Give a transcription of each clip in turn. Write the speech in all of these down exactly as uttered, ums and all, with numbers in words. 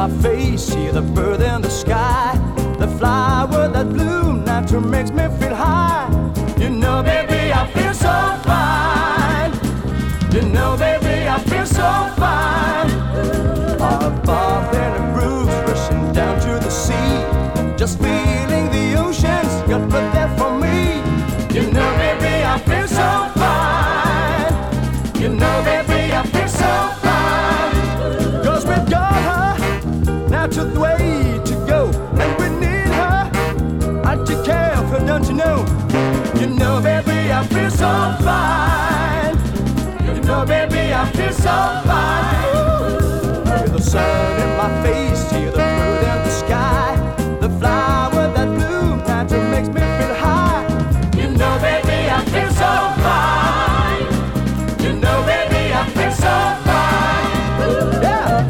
my face, see the bird in the sky, the flower that bloomed naturally makes me feel high. You know, baby, I feel so fine. You know, baby, I feel so fine. Above in the grooves, rushing down to the sea, just feeling the oceans got put there for me. You know, baby, I feel so fine. You know, baby, I feel so fine. Cause we got her, now to the way to go, and we need her. I take care of her, don't you know? You know, baby, I feel so fine. You know, baby, I feel so fine. Hear the sun in my face, hear the bird in the sky, the flower that bloomed naturally makes me feel high. You know, baby, I feel so fine. You know, baby, I feel so fine. Yeah.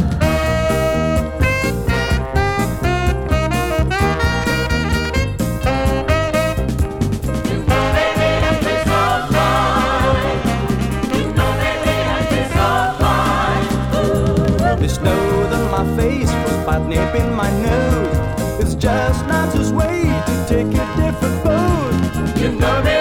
You know, baby, I feel so fine. You know, baby, I feel so fine. The snow on my face, frostbite nip in my nose. It's just not his way to take a different road. You know, baby.